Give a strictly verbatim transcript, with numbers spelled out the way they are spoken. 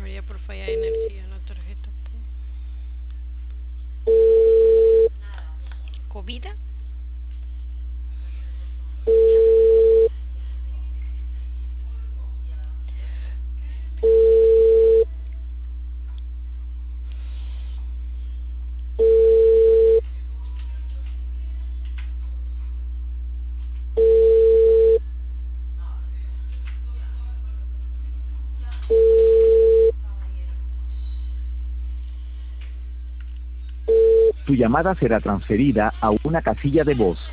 moría por falla de energía en la tarjeta. ¿Comida? Tu llamada será transferida a una casilla de voz.